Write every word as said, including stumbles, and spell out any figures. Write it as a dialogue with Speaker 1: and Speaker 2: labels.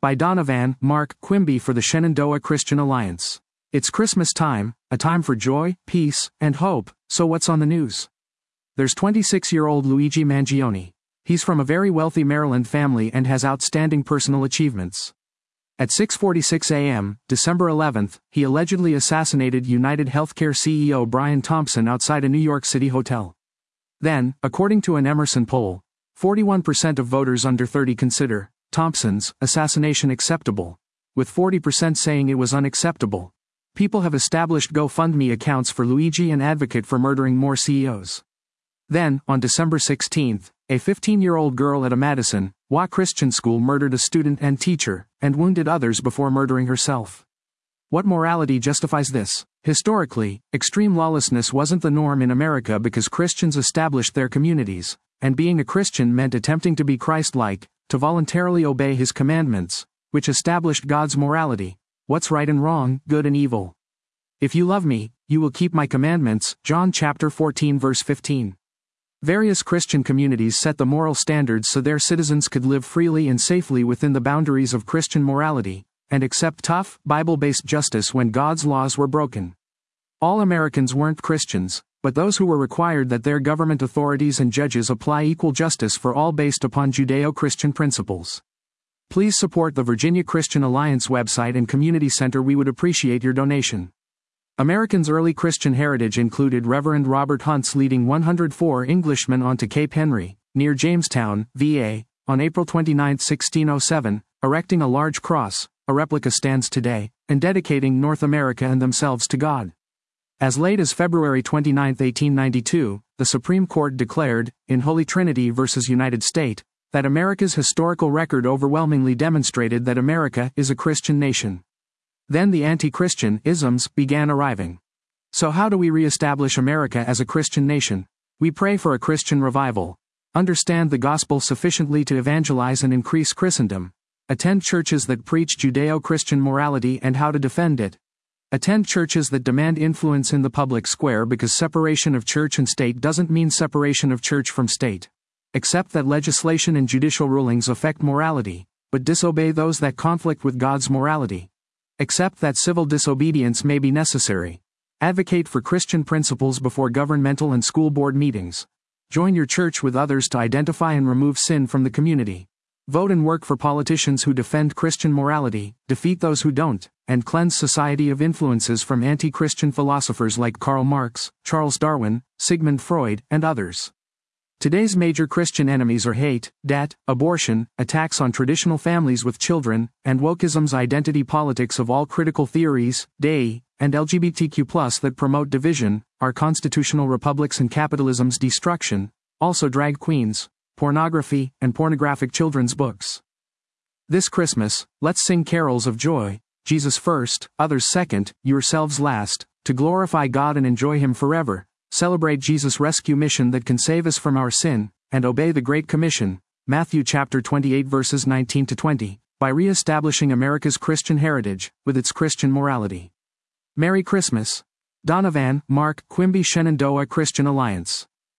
Speaker 1: by Donovan Mark Quimby for the Shenandoah Christian Alliance. It's Christmas time, a time for joy, peace, and hope, so what's on the news? There's twenty-six-year-old Luigi Mangione. He's from a very wealthy Maryland family and has outstanding personal achievements. At six forty-six a m, December eleventh, he allegedly assassinated United Healthcare C E O Brian Thompson outside a New York City hotel. Then, according to an Emerson poll, forty-one percent of voters under thirty consider Thompson's assassination acceptable, with forty percent saying it was unacceptable. People have established GoFundMe accounts for Luigi and advocate for murdering more C E Os. Then, on December sixteenth, a fifteen-year-old girl at a Madison W A Christian school murdered a student and teacher, and wounded others before murdering herself. What morality justifies this? Historically, extreme lawlessness wasn't the norm in America because Christians established their communities, and being a Christian meant attempting to be Christ-like, to voluntarily obey His commandments, which established God's morality, what's right and wrong, good and evil. If you love me, you will keep my commandments, John chapter fourteen verse fifteen. Various Christian communities set the moral standards so their citizens could live freely and safely within the boundaries of Christian morality, and accept tough, Bible-based justice when God's laws were broken. All Americans weren't Christians, but those who were required that their government authorities and judges apply equal justice for all based upon Judeo-Christian principles. Please support the Virginia Christian Alliance website and community center. We would appreciate your donation. Americans' early Christian heritage included Reverend Robert Hunt's leading one hundred four Englishmen onto Cape Henry, near Jamestown, V A, on April twenty-ninth, sixteen oh seven, erecting a large cross, a replica stands today, and dedicating North America and themselves to God. As late as February twenty-ninth, eighteen ninety-two, the Supreme Court declared, in Holy Trinity versus United States, that America's historical record overwhelmingly demonstrated that America is a Christian nation. Then the anti-Christian isms began arriving. So how do we re-establish America as a Christian nation? We pray for a Christian revival. Understand the gospel sufficiently to evangelize and increase Christendom. Attend churches that preach Judeo-Christian morality and how to defend it. Attend churches that demand influence in the public square because separation of church and state doesn't mean separation of church from state. Accept that legislation and judicial rulings affect morality, but disobey those that conflict with God's morality. Accept that civil disobedience may be necessary. Advocate for Christian principles before governmental and school board meetings. Join your church with others to identify and remove sin from the community. Vote and work for politicians who defend Christian morality, defeat those who don't, and cleanse society of influences from anti-Christian philosophers like Karl Marx, Charles Darwin, Sigmund Freud, and others. Today's major Christian enemies are hate, debt, abortion, attacks on traditional families with children, and wokeism's identity politics of all critical theories, Dei, and L G B T Q plus that promote division, our constitutional republics and capitalism's destruction, also drag queens, pornography, and pornographic children's books. This Christmas, let's sing carols of joy, Jesus first, others second, yourselves last, to glorify God and enjoy Him forever, celebrate Jesus' rescue mission that can save us from our sin, and obey the Great Commission, Matthew chapter twenty-eight verses nineteen to twenty, by re-establishing America's Christian heritage, with its Christian morality. Merry Christmas. Donovan Mark Quimby, Shenandoah Christian Alliance.